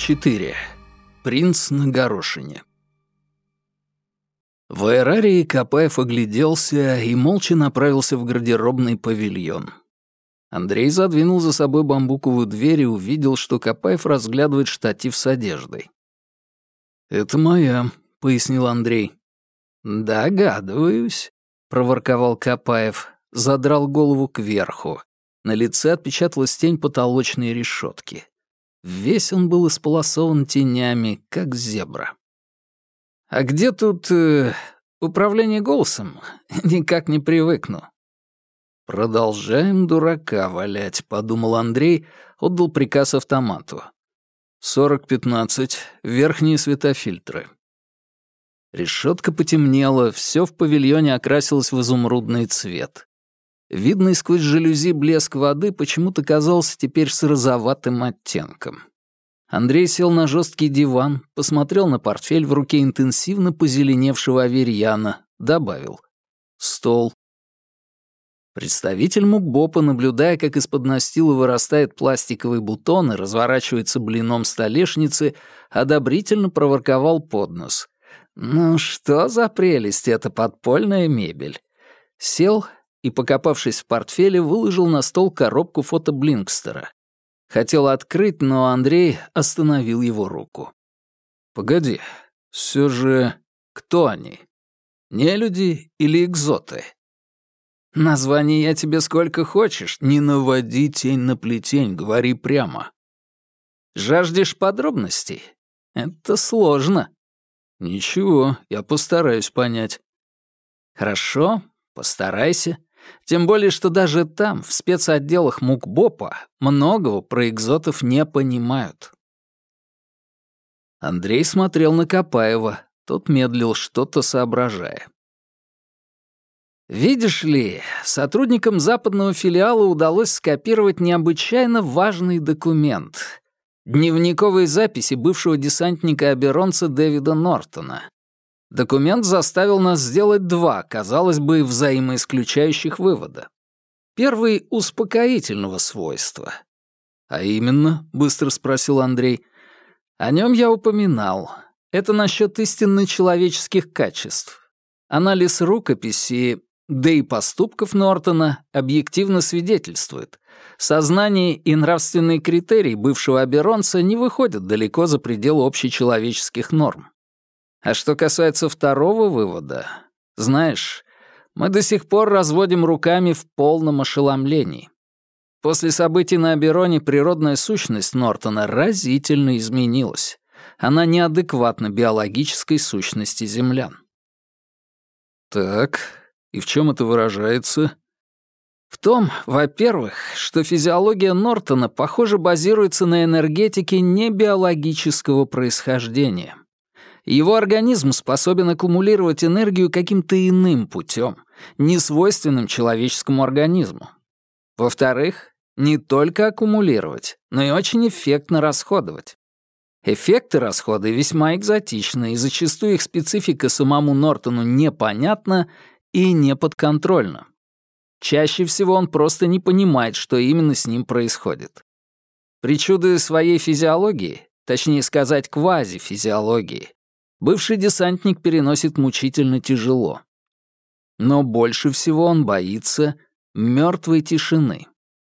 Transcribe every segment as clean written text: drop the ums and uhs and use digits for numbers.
4. Принц на горошине. В аэрарии Копаев огляделся и молча направился в гардеробный павильон. Андрей задвинул за собой бамбуковую дверь и увидел, что Копаев разглядывает штатив с одеждой. «Это моя», — пояснил Андрей. «Догадываюсь», — проворковал Копаев, задрал голову кверху. На лице отпечаталась тень потолочной решетки. Весь он был исполосован тенями, как зебра. «А где тут управление голосом? Никак не привыкну». «Продолжаем дурака валять», — подумал Андрей, отдал приказ автомату. 40-15, верхние светофильтры. Решетка потемнела, все в павильоне окрасилось в изумрудный цвет. Видный сквозь жалюзи блеск воды почему-то казался теперь с розоватым оттенком. Андрей сел на жесткий диван, посмотрел на портфель в руке интенсивно позеленевшего аверьяна, добавил: «Стол». Представитель МукБопа, наблюдая, как из-под настила вырастает пластиковый бутон и разворачивается блином столешницы, одобрительно проворковал под нос: «Ну что за прелесть эта подпольная мебель?» Сел и, покопавшись в портфеле, выложил на стол коробку фото-блинкстера. Хотел открыть, но Андрей остановил его руку. «Погоди, все же кто они? Нелюди или экзоты?» «Название я тебе сколько хочешь, не наводи тень на плетень, говори прямо». «Жаждешь подробностей? Это сложно». «Ничего, я постараюсь понять». «Хорошо, постарайся. Тем более, что даже там, в спецотделах МукБопа, многого про экзотов не понимают». Андрей смотрел на Копаева, тот медлил, что-то соображая. «Видишь ли, сотрудникам западного филиала удалось скопировать необычайно важный документ — дневниковые записи бывшего десантника-оберонца Дэвида Нортона. Документ заставил нас сделать два, казалось бы, взаимоисключающих вывода. Первый — успокоительного свойства». «А именно?» — быстро спросил Андрей. «О нем я упоминал. Это насчет истинно человеческих качеств. Анализ рукописи, да и поступков Нортона объективно свидетельствует. Сознание и нравственные критерии бывшего оберонца не выходят далеко за пределы общечеловеческих норм. А что касается второго вывода, знаешь, мы до сих пор разводим руками в полном ошеломлении. После событий на Обероне природная сущность Нортона разительно изменилась. Она неадекватна биологической сущности землян». «Так, и в чем это выражается?» «В том, во-первых, что физиология Нортона, похоже, базируется на энергетике небиологического происхождения. Его организм способен аккумулировать энергию каким-то иным путем, несвойственным человеческому организму. Во-вторых, не только аккумулировать, но и очень эффектно расходовать. Эффекты расхода весьма экзотичны, и зачастую их специфика самому Нортону непонятна и неподконтрольна. Чаще всего он просто не понимает, что именно с ним происходит. Причуды своей физиологии, точнее сказать, квазифизиологии, бывший десантник переносит мучительно тяжело. Но больше всего он боится мертвой тишины.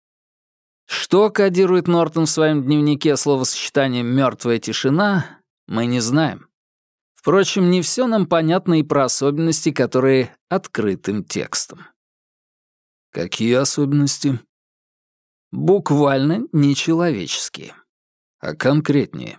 Что кодирует Нортон в своем дневнике словосочетанием «мертвая тишина», мы не знаем. Впрочем, не все нам понятно и про особенности, которые открытым текстом. «Какие особенности?» «Буквально нечеловеческие». «А конкретнее?»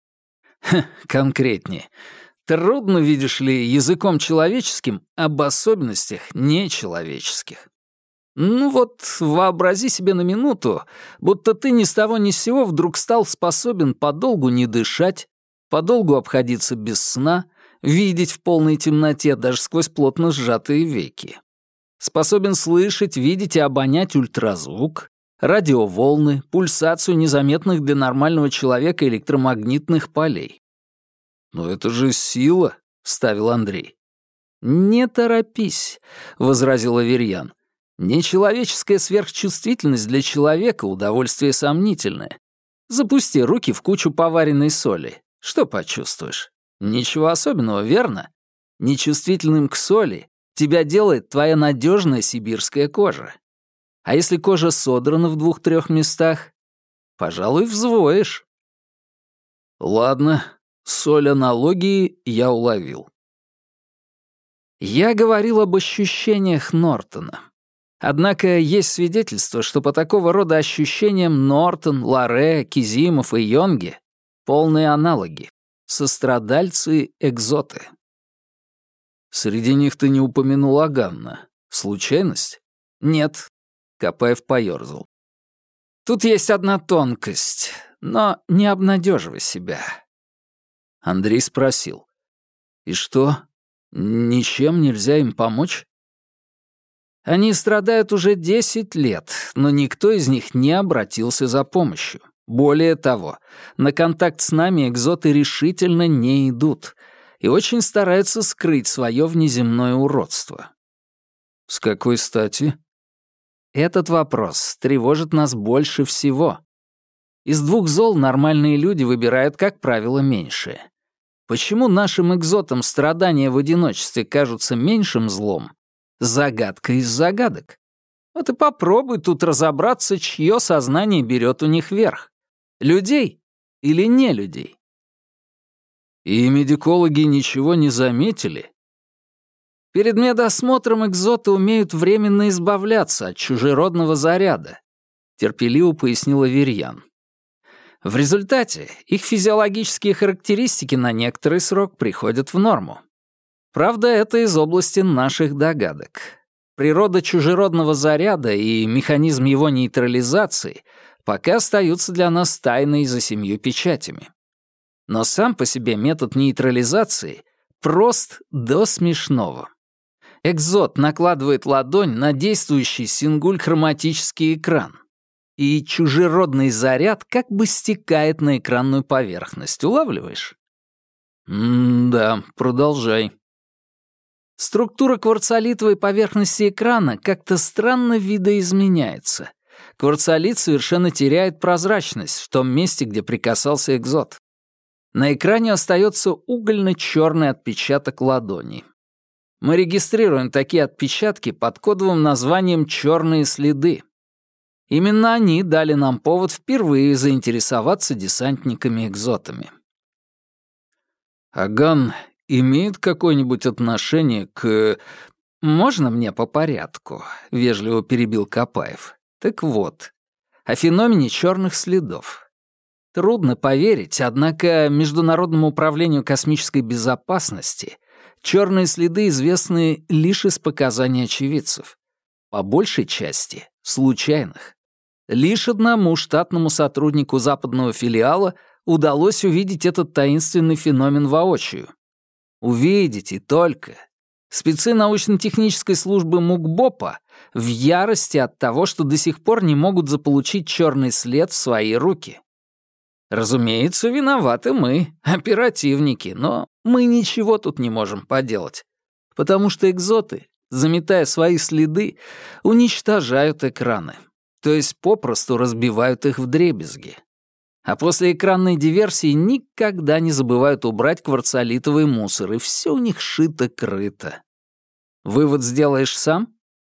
«Конкретнее. Трудно, видишь ли, языком человеческим об особенностях нечеловеческих. Ну вот, вообрази себе на минуту, будто ты ни с того ни с сего вдруг стал способен подолгу не дышать, подолгу обходиться без сна, видеть в полной темноте даже сквозь плотно сжатые веки. Способен слышать, видеть и обонять ультразвук, радиоволны, пульсацию незаметных для нормального человека электромагнитных полей». «Но это же сила», — вставил Андрей. «Не торопись», — возразил Аверьян. «Нечеловеческая сверхчувствительность для человека — удовольствие сомнительное. Запусти руки в кучу поваренной соли. Что почувствуешь? Ничего особенного, верно? Нечувствительным к соли тебя делает твоя надежная сибирская кожа. А если кожа содрана в 2-3 местах, пожалуй, взвоишь. Ладно, соль аналогии я уловил. Я говорил об ощущениях Нортона. Однако есть свидетельство, что по такого рода ощущениям Нортон, Ларе, Кизимов и Йонге — полные аналоги, сострадальцы-экзоты. Среди них ты не упомянул Аганна. Случайность? Нет. Капаев поёрзал. Тут есть одна тонкость, но не обнадеживай себя. Андрей спросил. И что, ничем нельзя им помочь? Они страдают уже 10 лет, но никто из них не обратился за помощью. Более того, на контакт с нами экзоты решительно не идут и очень стараются скрыть свое внеземное уродство. С какой стати? Этот вопрос тревожит нас больше всего. Из 2 зол нормальные люди выбирают, как правило, меньшее. Почему нашим экзотам страдания в одиночестве кажутся меньшим злом? Загадка из загадок. Вот и попробуй тут разобраться, чье сознание берет у них верх. Людей или не людей? И медикологи ничего не заметили? Перед медосмотром экзоты умеют временно избавляться от чужеродного заряда, терпеливо пояснил Аверьян. В результате их физиологические характеристики на некоторый срок приходят в норму. Правда, это из области наших догадок. Природа чужеродного заряда и механизм его нейтрализации пока остаются для нас тайной за 7 печатями. Но сам по себе метод нейтрализации прост до смешного. Экзот накладывает ладонь на действующий сингуль-хроматический экран, и чужеродный заряд как бы стекает на экранную поверхность. Улавливаешь? Да, продолжай. Структура кварцолитовой поверхности экрана как-то странно видоизменяется. Кварцолит совершенно теряет прозрачность в том месте, где прикасался экзот. На экране остается угольно-черный отпечаток ладони. Мы регистрируем такие отпечатки под кодовым названием «черные следы». Именно они дали нам повод впервые заинтересоваться десантниками-экзотами. Аган имеет какое-нибудь отношение к... «Можно мне по порядку?» — вежливо перебил Капаев. Так вот, о феномене черных следов. Трудно поверить, однако Международному управлению космической безопасности черные следы известны лишь из показаний очевидцев. По большей части — случайных. Лишь одному штатному сотруднику западного филиала удалось увидеть этот таинственный феномен воочию. Увидеть и только. Спецы научно-технической службы МУКБОПа в ярости от того, что до сих пор не могут заполучить черный след в свои руки. Разумеется, виноваты мы, оперативники, но мы ничего тут не можем поделать, потому что экзоты, заметая свои следы, уничтожают экраны, то есть попросту разбивают их вдребезги. А после экранной диверсии никогда не забывают убрать кварцолитовый мусор, и все у них шито-крыто. Вывод сделаешь сам?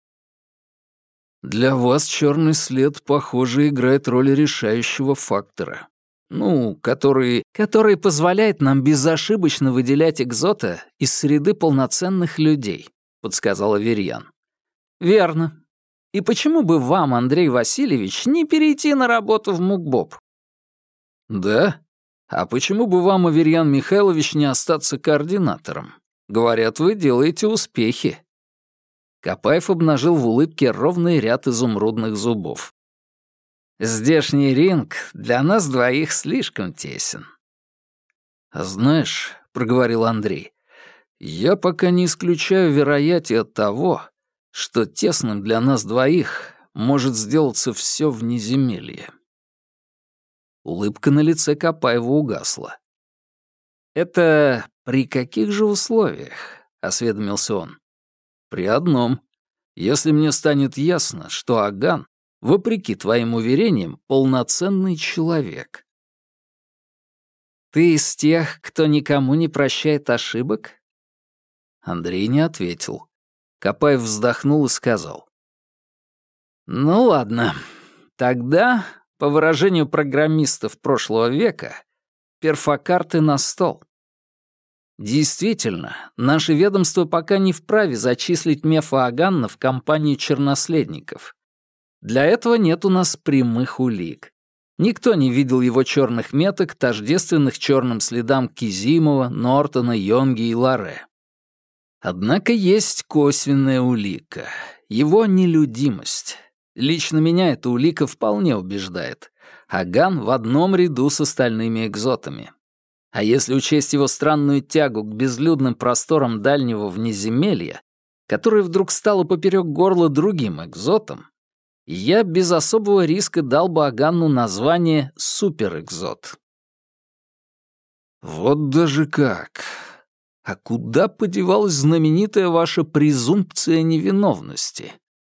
Для вас черный след, похоже, играет роль решающего фактора. Который позволяет нам безошибочно выделять экзота из среды полноценных людей, подсказал Аверьян. Верно. И почему бы вам, Андрей Васильевич, не перейти на работу в МУКБОП? Да? А почему бы вам, Аверьян Михайлович, не остаться координатором? Говорят, вы делаете успехи. Капаев обнажил в улыбке ровный ряд изумрудных зубов. Здешний ринг для нас двоих слишком тесен. Знаешь, — проговорил Андрей, — я пока не исключаю вероятие того, что тесным для нас двоих может сделаться все внеземелье. Улыбка на лице Капаева угасла. «Это при каких же условиях?» — осведомился он. «При одном. Если мне станет ясно, что Аган, вопреки твоим уверениям, полноценный человек. Ты из тех, кто никому не прощает ошибок? Андрей не ответил. Копаев вздохнул и сказал. Ну ладно, тогда, по выражению программистов прошлого века, перфокарты на стол. Действительно, наше ведомство пока не вправе зачислить Мефа Аганна в компанию черноследников. Для этого нет у нас прямых улик. Никто не видел его черных меток, тождественных черным следам Кизимова, Нортона, Йонги и Лоре. Однако есть косвенная улика — его нелюдимость. Лично меня эта улика вполне убеждает. Аган в одном ряду с остальными экзотами. А если учесть его странную тягу к безлюдным просторам дальнего внеземелья, которое вдруг стало поперек горла другим экзотом, я без особого риска дал бы Аганну название «суперэкзот». Вот даже как. А куда подевалась знаменитая ваша презумпция невиновности?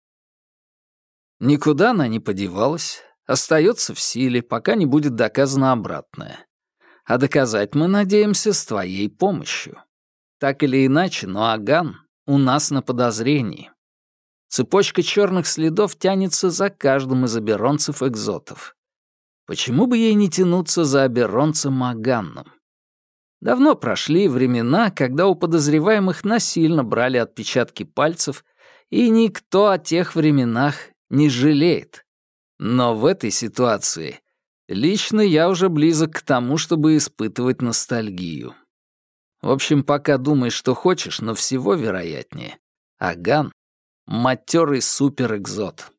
Никуда она не подевалась, остается в силе, пока не будет доказано обратное. А доказать мы надеемся с твоей помощью. Так или иначе, но Аган у нас на подозрении. Цепочка черных следов тянется за каждым из аберонцев-экзотов. Почему бы ей не тянуться за аберонцем Аганном? Давно прошли времена, когда у подозреваемых насильно брали отпечатки пальцев, и никто о тех временах не жалеет. Но в этой ситуации лично я уже близок к тому, чтобы испытывать ностальгию. В общем, пока думай, что хочешь, но всего вероятнее. Аган — матерый суперэкзот.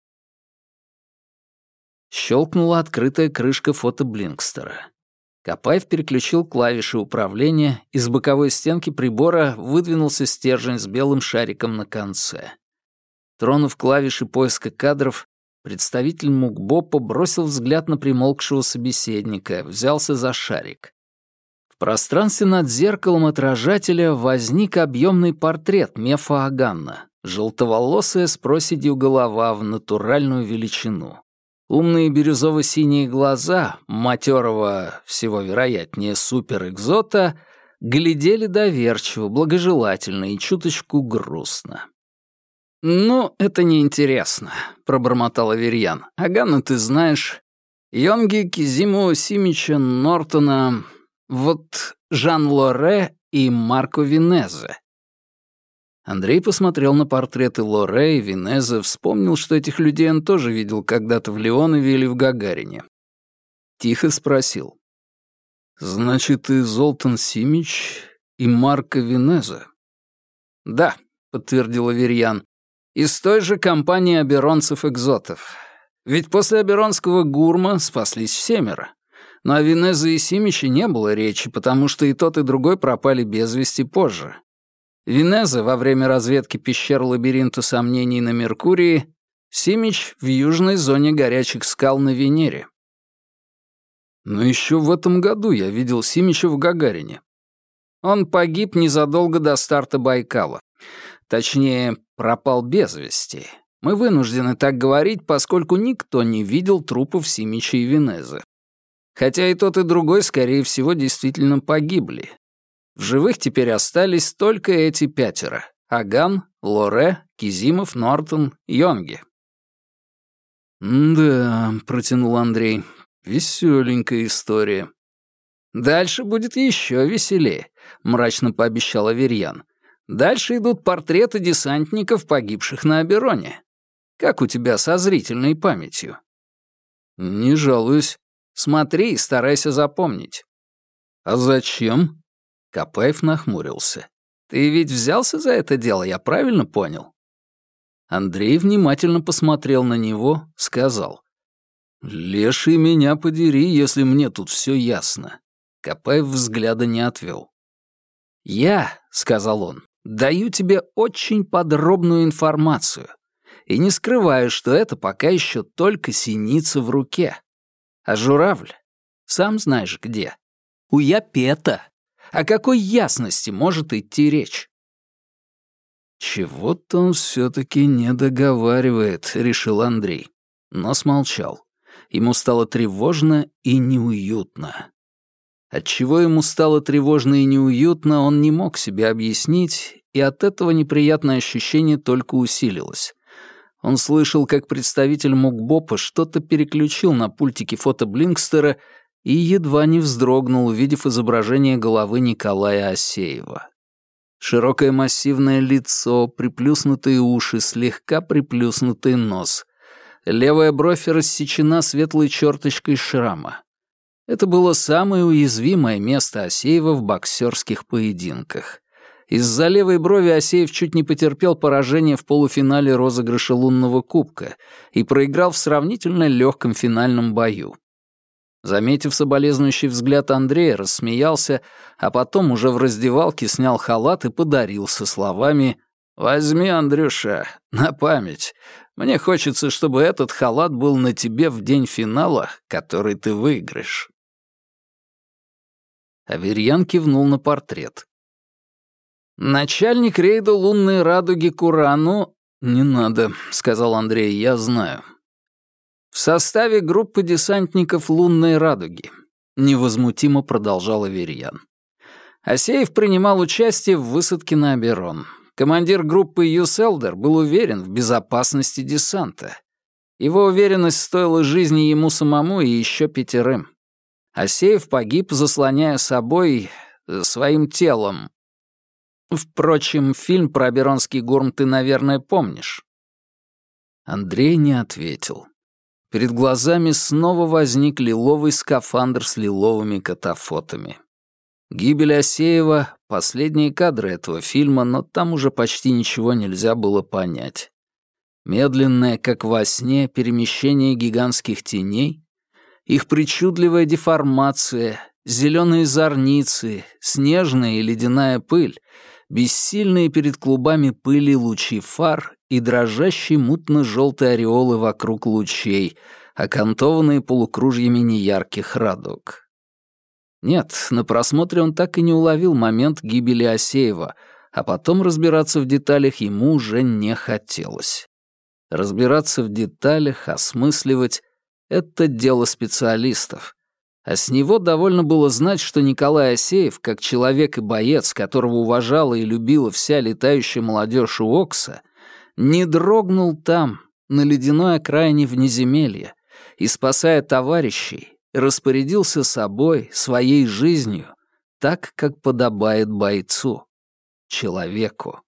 Щелкнула открытая крышка фотоблинкстера. Копаев переключил клавиши управления, и с боковой стенки прибора выдвинулся стержень с белым шариком на конце. Тронув клавиши поиска кадров, представитель Мукбопа бросил взгляд на примолкшего собеседника, взялся за шарик. В пространстве над зеркалом отражателя возник объемный портрет Мефа Аганна, желтоволосая с проседью голова в натуральную величину. Умные бирюзово-синие глаза матерого, всего вероятнее, суперэкзота глядели доверчиво, благожелательно и чуточку грустно. «Ну, это неинтересно», — пробормотал Аверьян. «Аганна ты знаешь. Йонги, Кизиму, Симича, Нортона, вот Жан Лоре и Марко Винезе». Андрей посмотрел на портреты Лоре и Винезе, вспомнил, что этих людей он тоже видел когда-то в Леонове или в Гагарине. Тихо спросил. «Значит, и Золтан Симич, и Марко Винезе?» «Да», — подтвердил Аверьян. «Из той же компании аберонцев-экзотов. Ведь после аберонского гурма спаслись семеро. Но о Винезе и Симиче не было речи, потому что и тот, и другой пропали без вести позже. Винезе во время разведки пещер лабиринта сомнений на Меркурии, Симич в южной зоне горячих скал на Венере. Но еще в этом году я видел Симича в Гагарине. Он погиб незадолго до старта Байкала. Точнее, пропал без вести. Мы вынуждены так говорить, поскольку никто не видел трупов Симича и Винезе. Хотя и тот, и другой, скорее всего, действительно погибли. В живых теперь остались только эти пятеро — Аган, Лоре, Кизимов, Нортон, Йонги. «Да», — протянул Андрей, — «веселенькая история». «Дальше будет еще веселее», — мрачно пообещал Аверьян. «Дальше идут портреты десантников, погибших на Абероне. Как у тебя со зрительной памятью?» «Не жалуюсь. Смотри и старайся запомнить». «А зачем?» Копаев нахмурился. «Ты ведь взялся за это дело, я правильно понял?» Андрей внимательно посмотрел на него, сказал. «Леший меня подери, если мне тут все ясно». Копаев взгляда не отвел. «Я, — сказал он, — даю тебе очень подробную информацию и не скрываю, что это пока еще только синица в руке. А журавль, сам знаешь где, у Япета. О какой ясности может идти речь?» «Чего-то он все-таки не договаривает», — решил Андрей, но смолчал. Ему стало тревожно и неуютно. Отчего ему стало тревожно и неуютно, он не мог себе объяснить, и от этого неприятное ощущение только усилилось. Он слышал, как представитель МУКБОПа что-то переключил на пультике фотоблинкстера и едва не вздрогнул, увидев изображение головы Николая Асеева. Широкое массивное лицо, приплюснутые уши, слегка приплюснутый нос. Левая бровь рассечена светлой черточкой шрама. Это было самое уязвимое место Асеева в боксерских поединках. Из-за левой брови Асеев чуть не потерпел поражение в полуфинале розыгрыша лунного кубка и проиграл в сравнительно легком финальном бою. Заметив соболезнующий взгляд Андрея, рассмеялся, а потом уже в раздевалке снял халат и подарил со словами: «Возьми, Андрюша, на память. Мне хочется, чтобы этот халат был на тебе в день финала, который ты выиграешь». Аверьян кивнул на портрет. «Начальник рейда «Лунной радуги» Курану...» «Не надо», — сказал Андрей, — «я знаю». «В составе группы десантников «Лунной радуги», — невозмутимо продолжал Аверьян. Асеев принимал участие в высадке на Оберон. Командир группы Юселдер был уверен в безопасности десанта. Его уверенность стоила жизни ему самому и еще 5. Асеев погиб, заслоняя собой своим телом. Впрочем, фильм про Оберонский Гурм ты, наверное, помнишь. Андрей не ответил. Перед глазами снова возник лиловый скафандр с лиловыми катафотами. Гибель Асеева — последние кадры этого фильма, но там уже почти ничего нельзя было понять. Медленное, как во сне, перемещение гигантских теней, их причудливая деформация, зеленые зорницы, снежная и ледяная пыль, бессильные перед клубами пыли лучи фар и дрожащие мутно-желтые ореолы вокруг лучей, окантованные полукружьями неярких радуг. Нет, на просмотре он так и не уловил момент гибели Асеева, а потом разбираться в деталях ему уже не хотелось. Разбираться в деталях, осмысливать — это дело специалистов. А с него довольно было знать, что Николай Асеев, как человек и боец, которого уважала и любила вся летающая молодежь УОКСа, не дрогнул там, на ледяной окраине внеземелья, и, спасая товарищей, распорядился собой, своей жизнью, так, как подобает бойцу, человеку.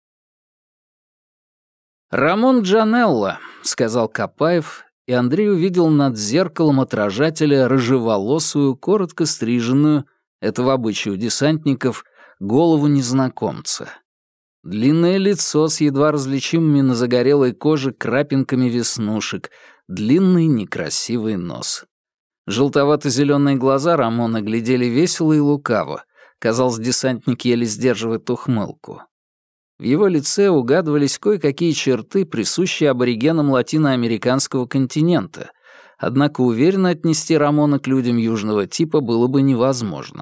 «Рамон Джанелло», — сказал Копаев, и Андрей увидел над зеркалом отражателя рыжеволосую, коротко стриженную, это в обычае у десантников, голову незнакомца. Длинное лицо с едва различимыми на загорелой коже крапинками веснушек, длинный некрасивый нос. Желтовато-зеленые глаза Рамона глядели весело и лукаво. Казалось, десантник еле сдерживает ухмылку. В его лице угадывались кое-какие черты, присущие аборигенам латиноамериканского континента, однако уверенно отнести Рамона к людям южного типа было бы невозможно.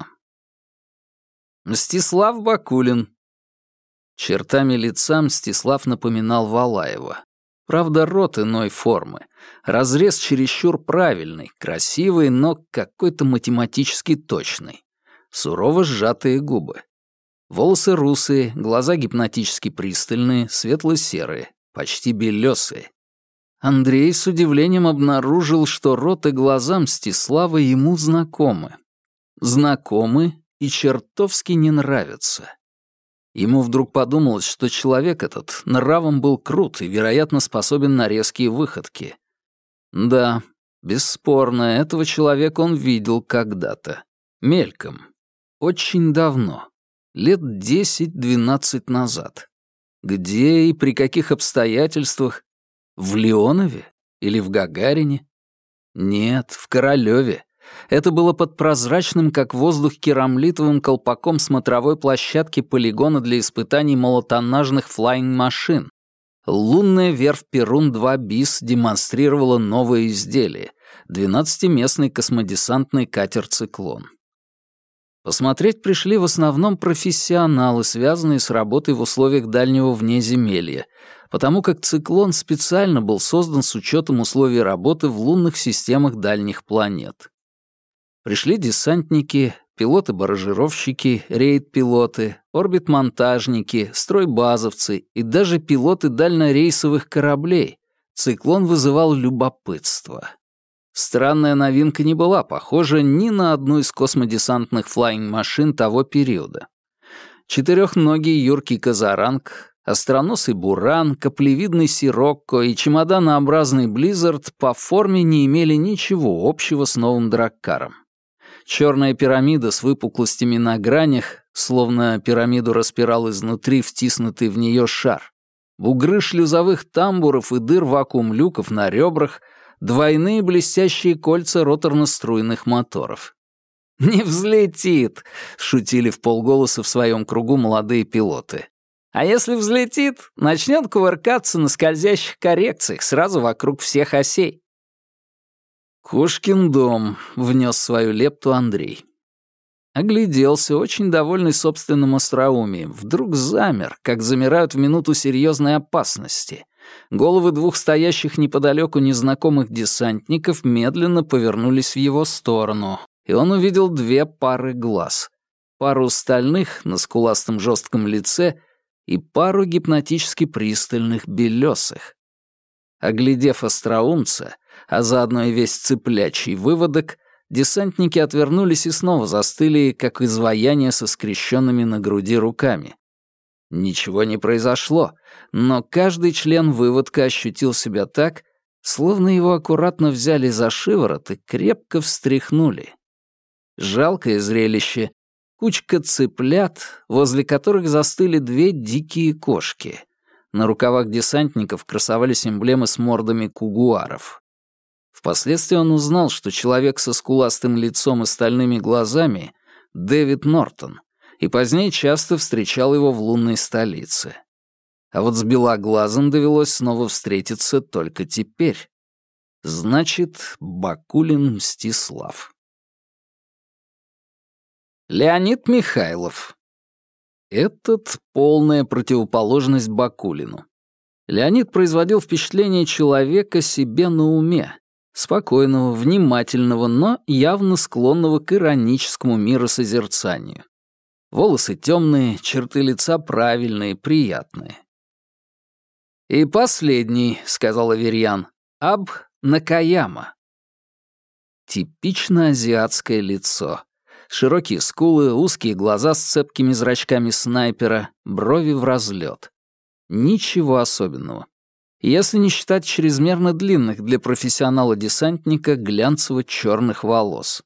Мстислав Бакулин. Чертами лица Мстислав напоминал Валаева. Правда, рот иной формы. Разрез чересчур правильный, красивый, но какой-то математически точный. Сурово сжатые губы. Волосы русые, глаза гипнотически пристальные, светло-серые, почти белесые. Андрей с удивлением обнаружил, что рот и глаза Мстислава ему знакомы. Знакомы и чертовски не нравятся. Ему вдруг подумалось, что человек этот нравом был крут и, вероятно, способен на резкие выходки. Да, бесспорно, этого человека он видел когда-то. Мельком. Очень давно. Лет 10-12 назад. Где и при каких обстоятельствах? В Леонове? Или в Гагарине? Нет, в Королёве. Это было под прозрачным, как воздух, керамлитовым колпаком смотровой площадки полигона для испытаний малотоннажных флаинг-машин. Лунная верфь Перун-2 БИС демонстрировала новое изделие — 12-местный космодесантный катер «Циклон». Посмотреть пришли в основном профессионалы, связанные с работой в условиях дальнего внеземелья, потому как «Циклон» специально был создан с учетом условий работы в лунных системах дальних планет. Пришли десантники, пилоты-баражировщики, рейд-пилоты, орбит-монтажники, стройбазовцы и даже пилоты дальнорейсовых кораблей, циклон вызывал любопытство. Странная новинка не была похожа ни на одну из космодесантных флаинг-машин того периода. Четырехногий юркий казаранг, остроносый буран, каплевидный сирокко и чемоданообразный близзард по форме не имели ничего общего с новым драккаром. Черная пирамида с выпуклостями на гранях, словно пирамиду распирал изнутри втиснутый в нее шар, бугры шлюзовых тамбуров и дыр вакуум-люков на ребрах, двойные блестящие кольца роторно-струйных моторов. «Не взлетит!» — шутили вполголоса в своем кругу молодые пилоты. «А если взлетит, начнет кувыркаться на скользящих коррекциях сразу вокруг всех осей». «Кошкин дом», — внес свою лепту Андрей. Огляделся, очень довольный собственным остроумием. Вдруг замер, как замирают в минуту серьезной опасности. Головы двух стоящих неподалеку незнакомых десантников медленно повернулись в его сторону, и он увидел две пары глаз. Пару стальных на скуластом жестком лице и пару гипнотически пристальных белесых. Оглядев остроумца, а заодно и весь цыплячий выводок, десантники отвернулись и снова застыли, как изваяния со скрещенными на груди руками. Ничего не произошло, но каждый член выводка ощутил себя так, словно его аккуратно взяли за шиворот и крепко встряхнули. Жалкое зрелище. Кучка цыплят, возле которых застыли две дикие кошки. На рукавах десантников красовались эмблемы с мордами кугуаров. Впоследствии он узнал, что человек со скуластым лицом и стальными глазами — Дэвид Нортон, и позднее часто встречал его в лунной столице. А вот с белоглазым довелось снова встретиться только теперь. Значит, Бакулин Мстислав. Леонид Михайлов. Этот — полная противоположность Бакулину. Леонид производил впечатление человека себе на уме, спокойного, внимательного, но явно склонного к ироническому миросозерцанию. Волосы темные, черты лица правильные, приятные. «И последний», — сказал Аверьян, — «Аб Накаяма». Типично азиатское лицо. Широкие скулы, узкие глаза с цепкими зрачками снайпера, брови в разлет. Ничего особенного. Если не считать чрезмерно длинных для профессионала-десантника глянцево-черных волос.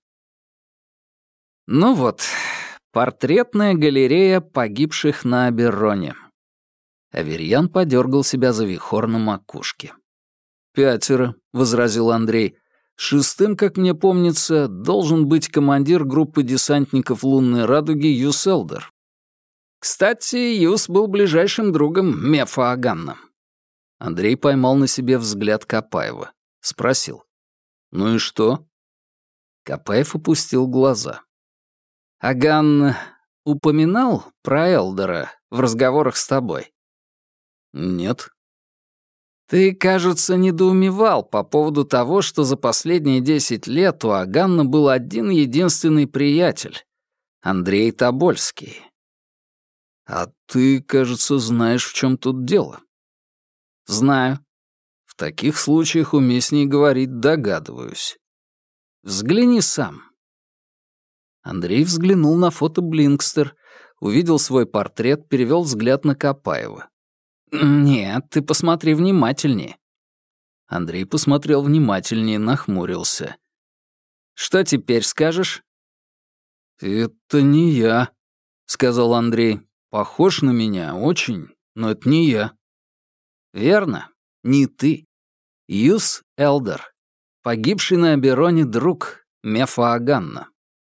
Ну вот, портретная галерея погибших на Обероне. Аверьян подергал себя за вихор на макушке. «5», — возразил Андрей. «Шестым, как мне помнится, должен быть командир группы десантников «Лунной радуги» Юс Элдер. Кстати, Юс был ближайшим другом Мефа Аганна». Андрей поймал на себе взгляд Копаева. Спросил. «Ну и что?» Копаев опустил глаза. «Аган упоминал про Элдера в разговорах с тобой?» «Нет». «Ты, кажется, недоумевал по поводу того, что за последние 10 лет у Аганна был один-единственный приятель — Андрей Тобольский. А ты, кажется, знаешь, в чем тут дело». «Знаю. В таких случаях уместнее говорить «догадываюсь». Взгляни сам». Андрей взглянул на фото Блинкстер, увидел свой портрет, перевел взгляд на Копаева. «Нет, ты посмотри внимательнее». Андрей посмотрел внимательнее, нахмурился. «Что теперь скажешь?» «Это не я», — сказал Андрей. «Похож на меня очень, но это не я». «Верно, не ты. Юс Элдер, погибший на Обероне друг Мефа Аганна».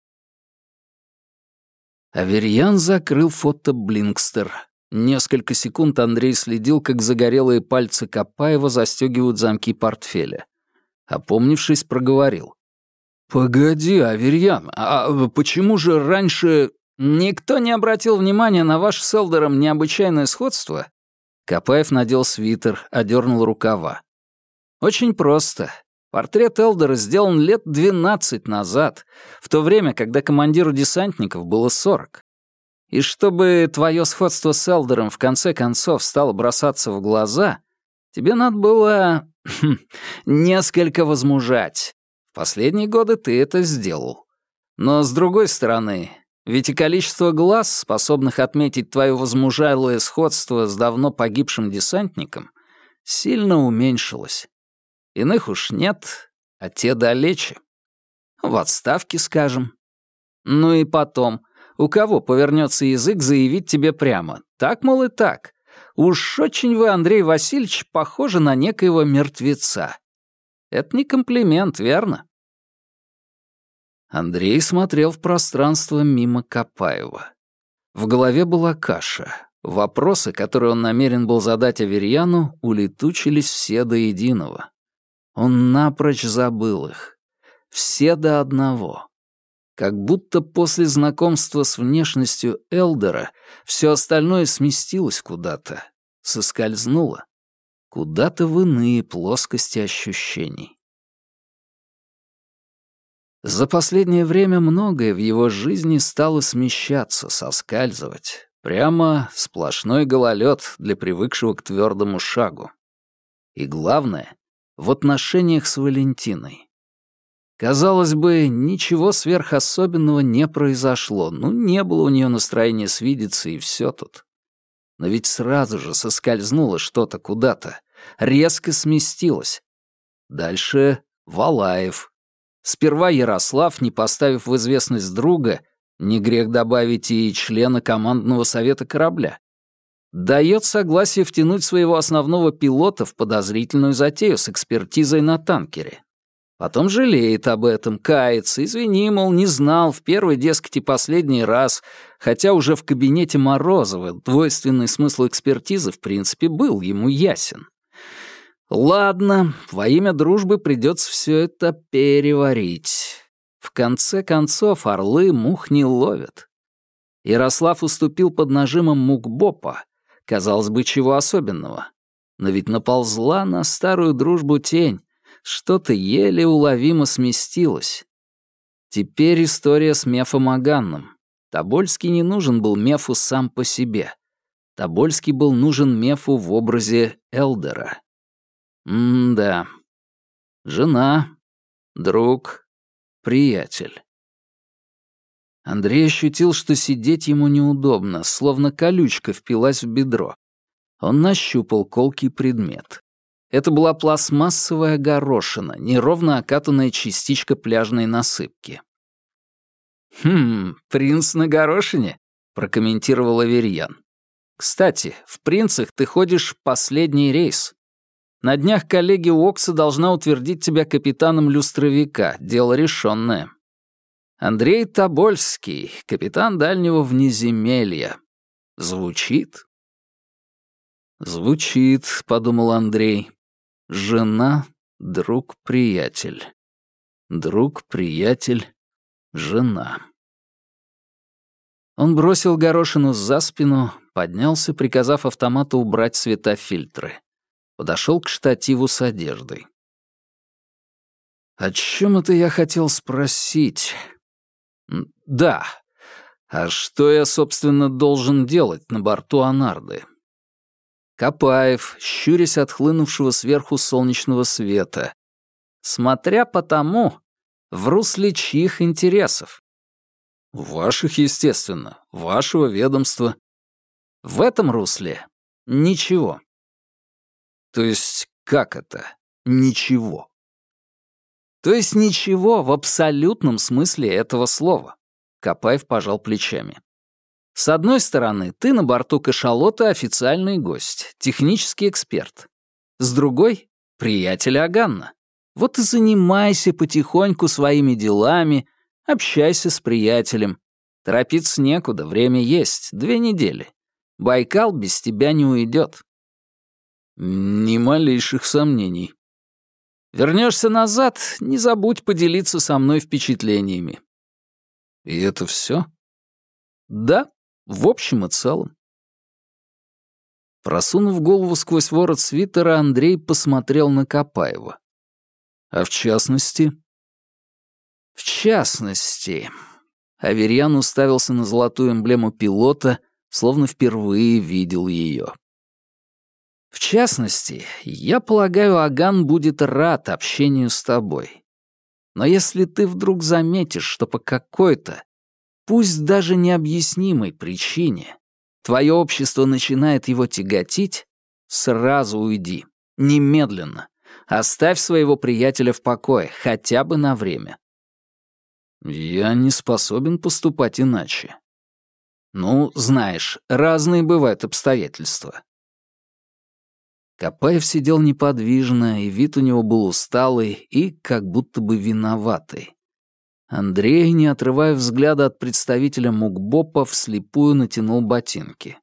Аверьян закрыл фото Блинкстер. Несколько секунд Андрей следил, как загорелые пальцы Копаева застегивают замки портфеля. Опомнившись, проговорил. «Погоди, Аверьян, а почему же раньше...» «Никто не обратил внимания на ваше с Элдером необычайное сходство?» Копаев надел свитер, одернул рукава. «Очень просто. Портрет Элдера сделан лет 12 назад, в то время, когда командиру десантников было 40. И чтобы твое сходство с Элдером в конце концов стало бросаться в глаза, тебе надо было несколько возмужать. В последние годы ты это сделал. Но с другой стороны, ведь и количество глаз, способных отметить твое возмужалое сходство с давно погибшим десантником, сильно уменьшилось. Иных уж нет, а те далече. В отставке, скажем. Ну и потом, у кого повернется язык заявить тебе прямо? Так, мол, и так. Уж очень вы, Андрей Васильевич, похожи на некоего мертвеца. Это не комплимент, верно? Андрей смотрел в пространство мимо Копаева. В голове была каша. Вопросы, которые он намерен был задать Аверьяну, улетучились все до единого. Он напрочь забыл их. Все до одного. Как будто после знакомства с внешностью Элдера все остальное сместилось куда-то, соскользнуло, куда-то в иные плоскости ощущений. За последнее время многое в его жизни стало смещаться, соскальзывать. Прямо сплошной гололед для привыкшего к твердому шагу. И главное, в отношениях с Валентиной. Казалось бы, ничего сверхособенного не произошло, не было у нее настроения свидеться, и все тут. Но ведь сразу же соскользнуло что-то куда-то, резко сместилось. Дальше Валаев. Сперва Ярослав, не поставив в известность друга, не грех добавить и члена командного совета корабля, дает согласие втянуть своего основного пилота в подозрительную затею с экспертизой на танкере. Потом жалеет об этом, кается, извини, мол, не знал, в первый, дескать, и последний раз, хотя уже в кабинете Морозова двойственный смысл экспертизы в принципе был ему ясен. Ладно, во имя дружбы придется все это переварить. В конце концов, орлы мух не ловят. Ярослав уступил под нажимом Мукбопа, казалось бы, чего особенного. Но ведь наползла на старую дружбу тень, что-то еле уловимо сместилось. Теперь история с Мефом Аганном. Тобольский не нужен был Мефу сам по себе. Тобольский был нужен Мефу в образе Элдера. Да. Жена, друг, приятель. Андрей ощутил, что сидеть ему неудобно, словно колючка впилась в бедро. Он нащупал колкий предмет. Это была пластмассовая горошина, неровно окатанная частичка пляжной насыпки. «Принц на горошине?» — прокомментировал Аверьян. «Кстати, в принцах ты ходишь в последний рейс. На днях коллеги Уокса должна утвердить тебя капитаном люстровика, дело решенное. Андрей Тобольский, капитан дальнего внеземелья. Звучит?» «Звучит», — подумал Андрей. «Жена, друг, приятель. Друг, приятель, жена». Он бросил горошину за спину, поднялся, приказав автомату убрать светофильтры. Подошел к штативу с одеждой. «О чем это я хотел спросить?» «Да. А что я, собственно, должен делать на борту Анарды?» Копаев, щурясь от хлынувшего сверху солнечного света. «Смотря по тому, в русле чьих интересов?» «Ваших, естественно, вашего ведомства». «В этом русле ничего». «То есть как это? Ничего?» «То есть ничего в абсолютном смысле этого слова», — Копаев пожал плечами. «С одной стороны, ты на борту кашалота официальный гость, технический эксперт. С другой — приятель Аганна. Вот и занимайся потихоньку своими делами, общайся с приятелем. Торопиться некуда, время есть, 2 недели. Байкал без тебя не уйдет». «Ни малейших сомнений». «Вернешься назад, не забудь поделиться со мной впечатлениями». «И это все?» «Да, в общем и целом». Просунув голову сквозь ворот свитера, Андрей посмотрел на Копаева. А в частности? В частности... Аверьян уставился на золотую эмблему пилота, словно впервые видел ее. В частности, я полагаю, Аган будет рад общению с тобой. Но если ты вдруг заметишь, что по какой-то, пусть даже необъяснимой причине, твое общество начинает его тяготить, сразу уйди, немедленно. Оставь своего приятеля в покое, хотя бы на время. Я не способен поступать иначе. Ну, знаешь, разные бывают обстоятельства. Копаев сидел неподвижно, и вид у него был усталый и как будто бы виноватый. Андрей, не отрывая взгляда от представителя МУКБОПа, вслепую натянул ботинки.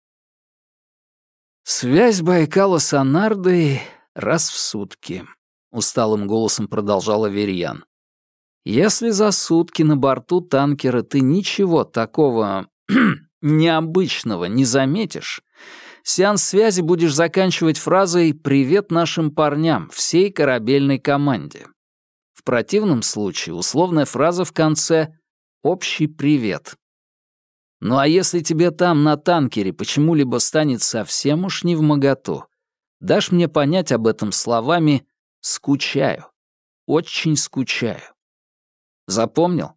«Связь Байкала с Анардой раз в сутки», — усталым голосом продолжал Аверьян. «Если за сутки на борту танкера ты ничего такого необычного не заметишь, сеанс связи будешь заканчивать фразой «Привет нашим парням, всей корабельной команде». В противном случае условная фраза в конце «Общий привет». Ну а если тебе там, на танкере, почему-либо станет совсем уж невмоготу, дашь мне понять об этом словами «скучаю», «очень скучаю». Запомнил?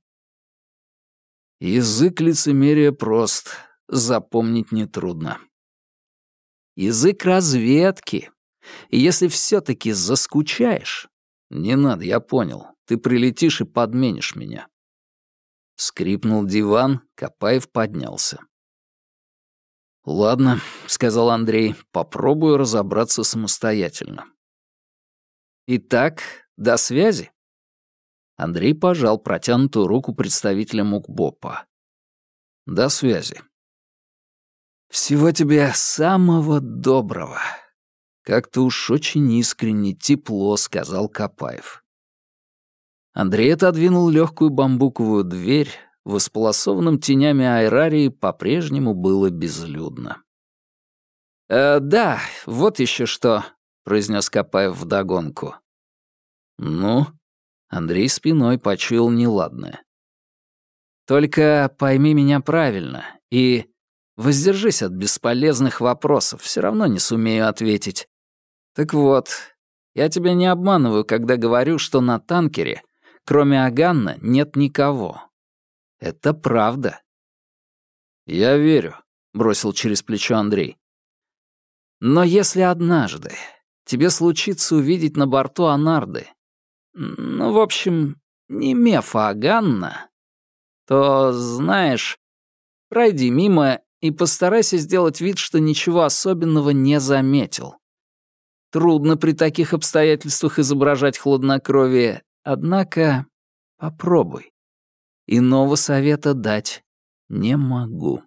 Язык лицемерия прост, запомнить нетрудно. Язык разведки. И если все-таки заскучаешь... Не надо, я понял. Ты прилетишь и подменишь меня. Скрипнул диван, Копаев поднялся. «Ладно», — сказал Андрей, — «попробую разобраться самостоятельно». «Итак, до связи?» Андрей пожал протянутую руку представителя МУКБОПа. «До связи». «Всего тебе самого доброго», — как-то уж очень искренне, тепло сказал Копаев. Андрей отодвинул легкую бамбуковую дверь, в исполосованном тенями аэрарии по-прежнему было безлюдно. «Да, вот еще что», — произнес Копаев вдогонку. «Ну?» — Андрей спиной почуял неладное. «Только пойми меня правильно и воздержись от бесполезных вопросов, все равно не сумею ответить. Так вот, я тебя не обманываю, когда говорю, что на танкере, кроме Аганна, нет никого. Это правда». «Я верю», — бросил через плечо Андрей. «Но если однажды тебе случится увидеть на борту Анарды, ну, в общем, не мефа Аганна, то, знаешь, пройди мимо и постарайся сделать вид, что ничего особенного не заметил. Трудно при таких обстоятельствах изображать хладнокровие, однако попробуй. Иного совета дать не могу».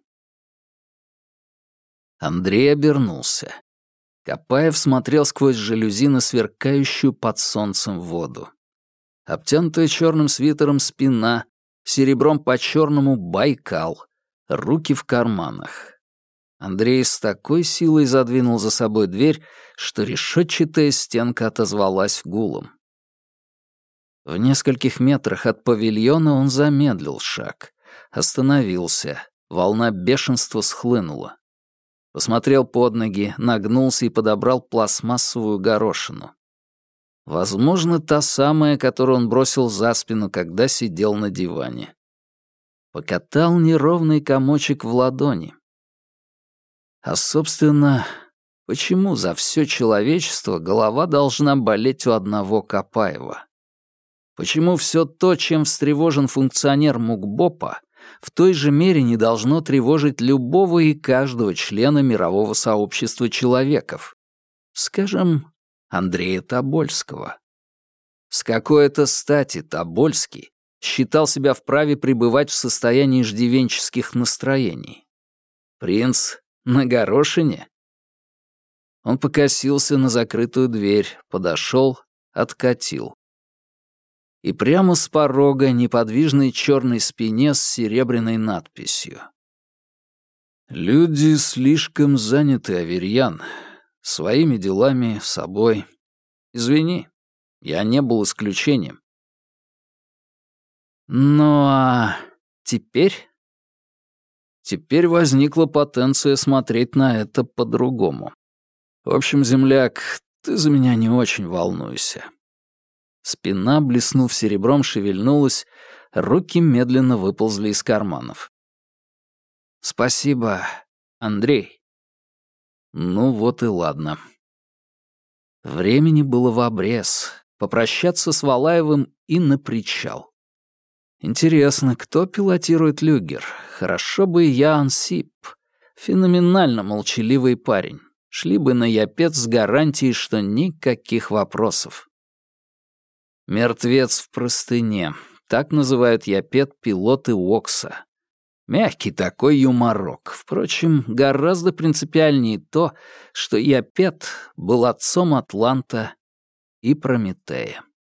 Андрей обернулся. Копаев смотрел сквозь жалюзи на сверкающую под солнцем воду. Обтянутая черным свитером спина, серебром по-черному Байкал, руки в карманах. Андрей с такой силой задвинул за собой дверь, что решетчатая стенка отозвалась гулом. В нескольких метрах от павильона он замедлил шаг, остановился, волна бешенства схлынула. Посмотрел под ноги, нагнулся и подобрал пластмассовую горошину. Возможно, та самая, которую он бросил за спину, когда сидел на диване. Покатал неровный комочек в ладони. А, собственно, почему за все человечество голова должна болеть у одного Копаева? Почему все то, чем встревожен функционер МУКБОПа, в той же мере не должно тревожить любого и каждого члена мирового сообщества человеков? Скажем, Андрея Тобольского. С какой-то стати Тобольский считал себя вправе пребывать в состоянии иждивенческих настроений? Принц на горошине? Он покосился на закрытую дверь, подошел, откатил. И прямо с порога неподвижной черной спине с серебряной надписью. «Люди слишком заняты, Аверьян. Своими делами, собой. Извини, Я не был исключением. Ну а теперь? Теперь возникла потенция смотреть на это по-другому. В общем, земляк, ты за меня не очень волнуйся. Спина, блеснув серебром, шевельнулась, руки медленно выползли из карманов. Спасибо, Андрей. Ну вот и ладно. Времени было в обрез. Попрощаться с Валаевым и на причал. Интересно, кто пилотирует люгер? Хорошо бы Ян Сип. Феноменально молчаливый парень. Шли бы на Япет с гарантией, что никаких вопросов. Мертвец в простыне. Так называют Япет пилоты Окса. Мягкий такой юморок. Впрочем, гораздо принципиальнее то, что Япет был отцом Атланта и Прометея.